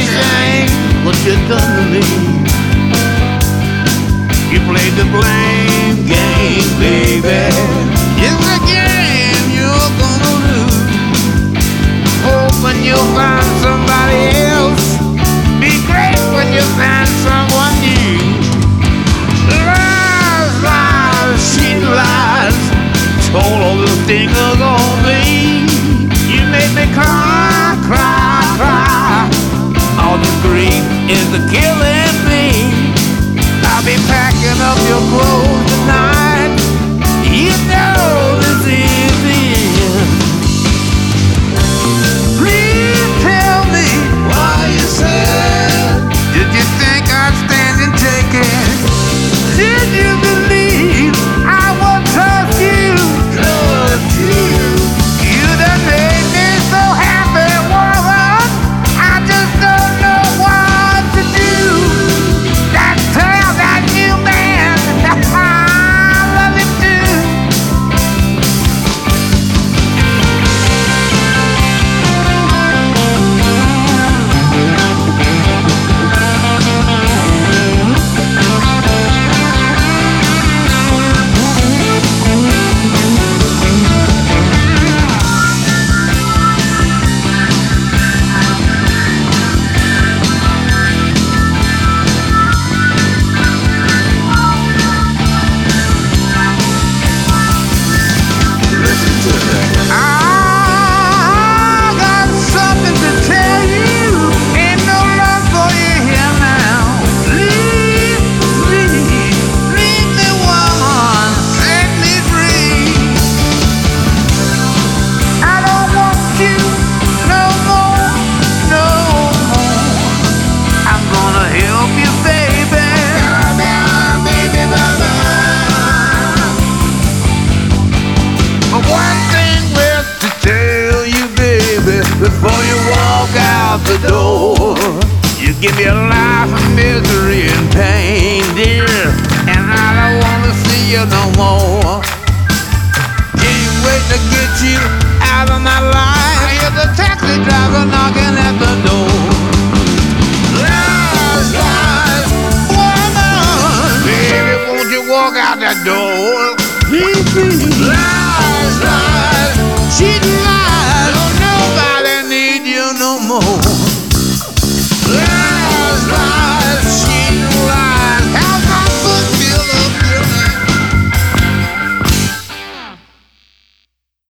shame what you done to me. You played the blame game, baby. It's a game you're gonna lose. Hoping you'll find somebody else. Be great when you find someone new. Lies, lies, cheating lies. Told all the things are gonna be. You made me cry, cry, cry. All the grief is killing me. I'll be packing up your clothes tonight. You know this is the end. Please tell me why you sad. Did you think I'd stand and take it? Did you believe I would trust you? Trust you. You done made me so happy, woman. I just don't know what to do. Tell that new man I love him too. I got something to tell you. Ain't no love for you here now. Leave me, woman, set me free. I don't want you no more, no more. I'm gonna help you, baby. But one thing left to tell you, baby, before you walk out the door. You give me a life of misery and pain, dear, and I don't wanna see you no more. Can't wait to get you out of my life. I hear the taxi driver knocking at the door.